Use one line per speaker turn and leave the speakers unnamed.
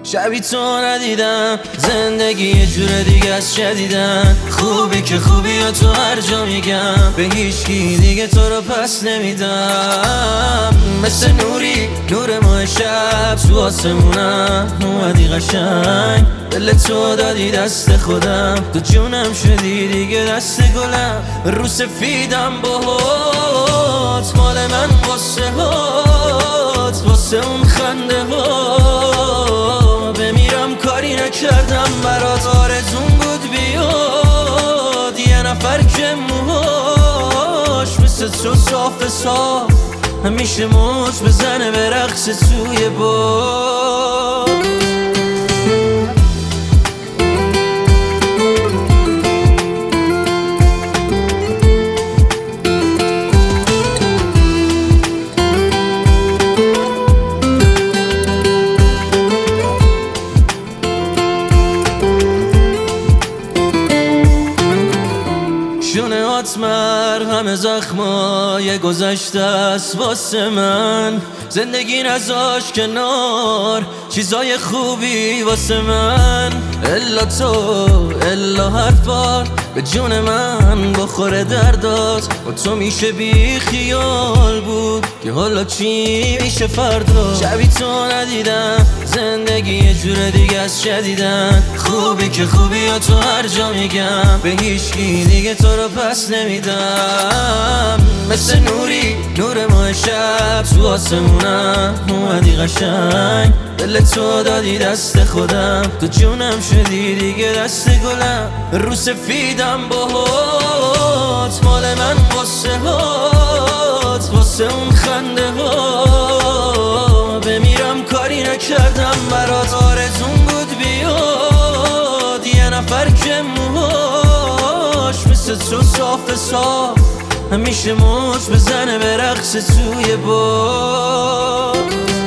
شبی تو ندیدم، زندگی یه جور دیگه از شدیدن. خوبی که خوبی ها تو هر جا میگم، به هیچکی دیگه تو رو پس نمیدم. مثل نوری نور ماه شب تو آسمونم اومدی قشنگ. دل تو دادی دست خودم، تو جونم شدی دیگه دست گلم. رو سفیدم باهات، مال من واسه هات، واسه اون خنده ها بمیرم کاری نکردم برات. آرزون بود بیاد یه نفر که موهاش مثل تو صاف صاف همیشه موج بزنه به رقص توی باد. شونه هات مرهم زخمای گذشته است واسه من. زندگی نذاش کنار چیزای خوبی واسه من. الا تو الا حرفات به جون من بخوره دردات. با تو میشه بی خیال بود که حالا چی میشه فردا. شبی تو ندیدم، زندگی یه جور دیگه از شدیدن. خوبی که خوبی ها تو هر جا میگم، به هیچکی دیگه تو رو پس نمیدم. مثل نوری نور ماه شب تو آسمونم اومدی قشنگ. دل تو دادی دست خودم، تو جونم شدی دیگه دست گلم. رو سفیدم باهات، مال من واسه هات، واسه اون خنده ها بمیرم کاری نکردم برات. آرزون بود بیاد یه نفر که موهاش مثل تو صاف صاف همیشه موج بزنه به رقص توی باد.